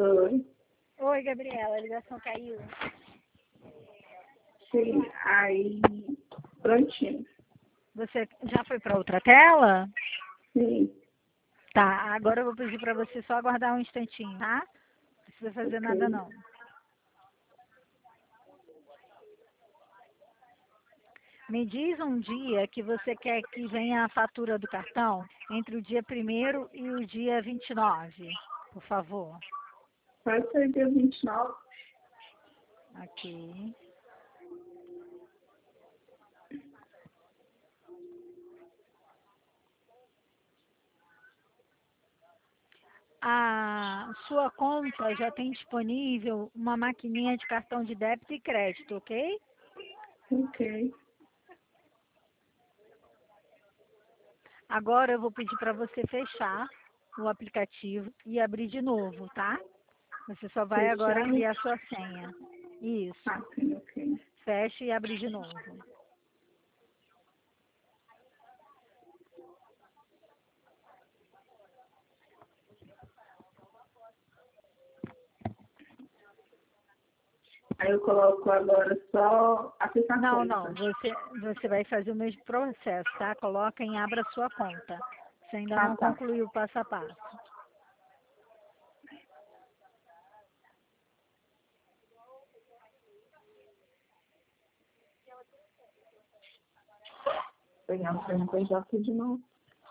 Oi. Oi, Gabriela, a ligação caiu. Sim, aí, prontinho. Você já foi para outra tela? Sim, Tá, agora eu vou pedir para você só aguardar um instantinho, tá? Não precisa fazer nada ok. não. Me diz um dia que você quer que venha a fatura do cartão entre o dia 1º e o dia 29, por favor. Pode ser dia 29. Aqui. A sua conta já tem disponível uma maquininha de cartão de débito e crédito, ok? Ok. Agora eu vou pedir para você fechar o aplicativo e abrir de novo, tá? Você só vai agora Fechar. criar sua senha. Isso. Ah, sim, ok. Feche e abre de novo. Aí eu coloco agora só acessar a Não, conta. não. Você vai fazer o mesmo processo, tá? Coloca em abra sua conta. Você ainda Ah, não tá. concluiu o passo a passo. Pegar o CNPJ de novo.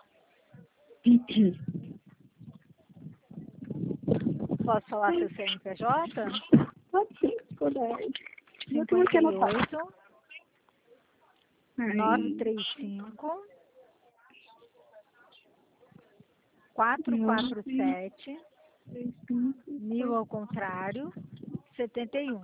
Posso falar seu CNPJ? Pode sim, se puder. Eu tenho que anotar. 58 Aí, 935 9, 447 3, 5, 1000 ao contrário 71.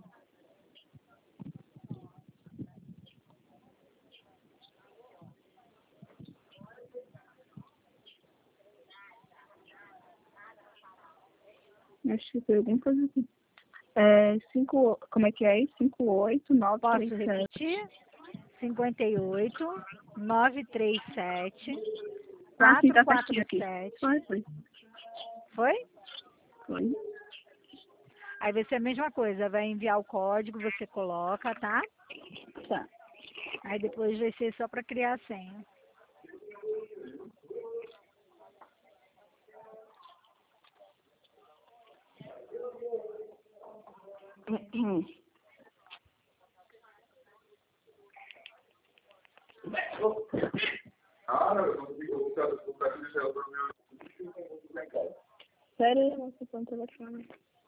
acho que foi alguma coisa assim. 5, como é que é? 58, 9, 3, Posso 7. repetir? 58 937 Ah, sim, tá certinho aqui. 447. Foi. Foi? Foi. Aí vai ser a mesma coisa, vai enviar o código, você coloca, tá? Tá. Aí depois vai ser só para criar a senha. Sério, eu não sei quanto telefone.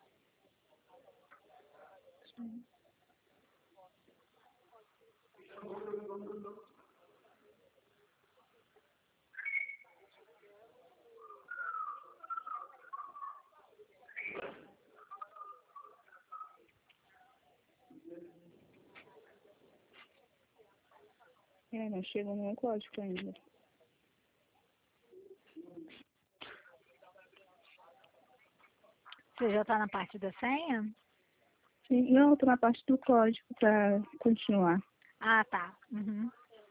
Não chegou nenhum código ainda. Você já está na parte da senha? Sim, não, eu tô na parte do código pra continuar. Ah, tá. Uhum.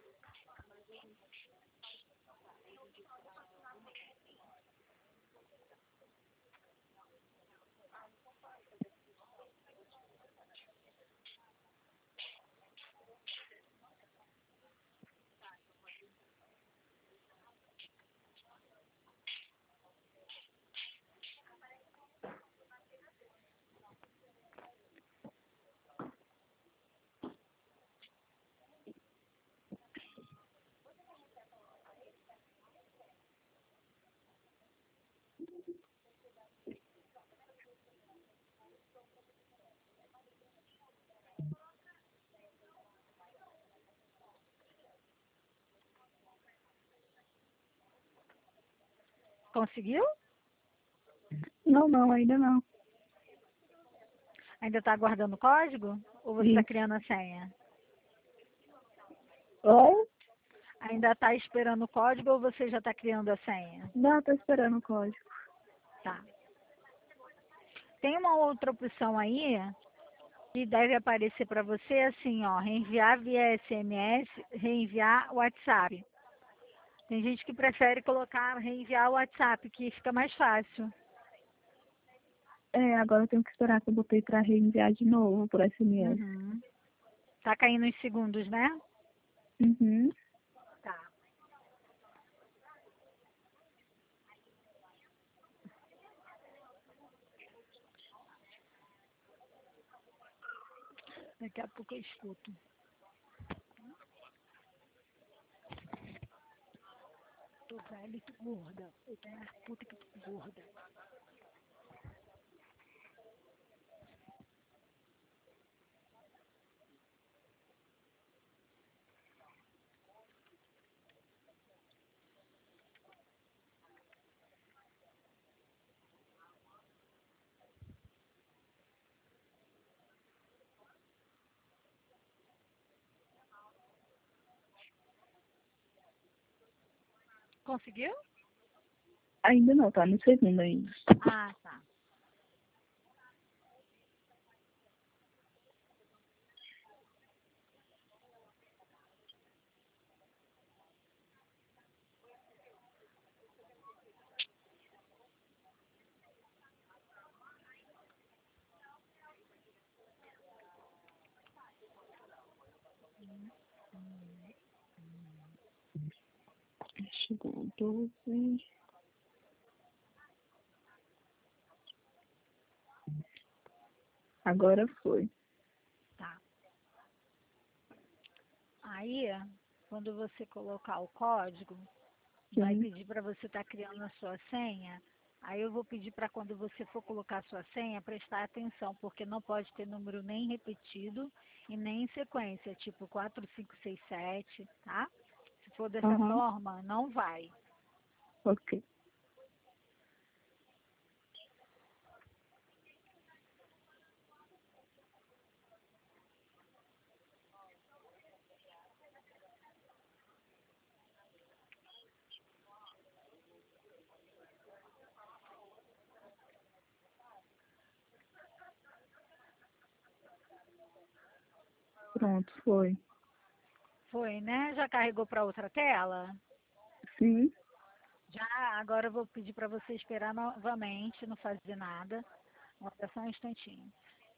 Conseguiu? Não, ainda não. Ainda está aguardando o código? Ou você está Isso. criando a senha? Oi? Ainda está esperando o código ou você já está criando a senha? Não, tô esperando o código. Tá. Tem uma outra opção aí que deve aparecer para você assim, ó, reenviar via SMS, reenviar WhatsApp. Tem gente que prefere colocar reenviar o WhatsApp, que fica mais fácil. Agora eu tenho que esperar que eu botei pra reenviar de novo por SMS. Uhum. Tá caindo em segundos, né? Uhum. Tá. Daqui a pouco eu escuto. Tô velha e tô gorda. Eu tô mais puta que tô gorda. Conseguiu? Ainda não, tá no segundo ainda. Ah, tá. Chegou 12. Agora foi. Tá. Aí, quando você colocar o código, vai Sim. pedir para você estar criando a sua senha. Aí eu vou pedir para quando você for colocar a sua senha, prestar atenção, porque não pode ter número nem repetido e nem em sequência, tipo 4, 5, 6, 7, tá? Se for dessa Aham. forma, não vai. Ok. Pronto, foi. Foi, né? Já carregou para outra tela? Sim. Já, agora eu vou pedir para você esperar novamente, não fazer nada. Só um instantinho.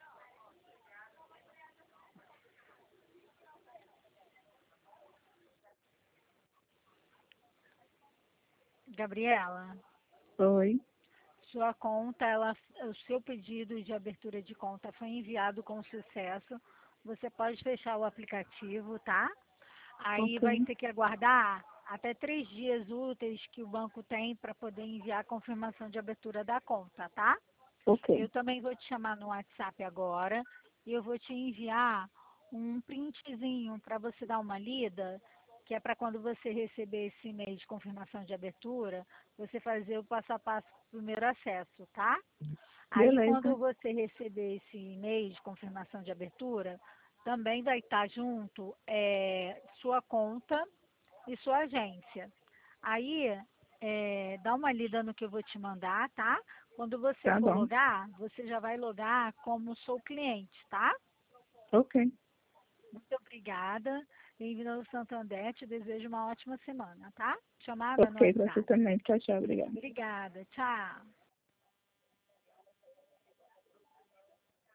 Gabriela, Foi. sua conta, o seu pedido de abertura de conta foi enviado com sucesso. Você pode fechar o aplicativo, tá? Aí Ok. vai ter que aguardar até 3 dias úteis que o banco tem para poder enviar a confirmação de abertura da conta, tá? Ok. Eu também vou te chamar no WhatsApp agora e eu vou te enviar um printzinho para você dar uma lida, que é para quando você receber esse e-mail de confirmação de abertura, você fazer o passo a passo do primeiro acesso, tá? Aí Beleza. quando você receber esse e-mail de confirmação de abertura, também vai estar junto sua conta e sua agência. Aí, dá uma lida no que eu vou te mandar, tá? Quando você Tá for bom. logar, você já vai logar como sou cliente, tá? Ok. Muito obrigada. Bem-vindo ao Santander. Te desejo uma ótima semana, tá? Chamada no Ok, pra você WhatsApp. também. Tchau, tchau. Obrigada. Obrigada. Tchau.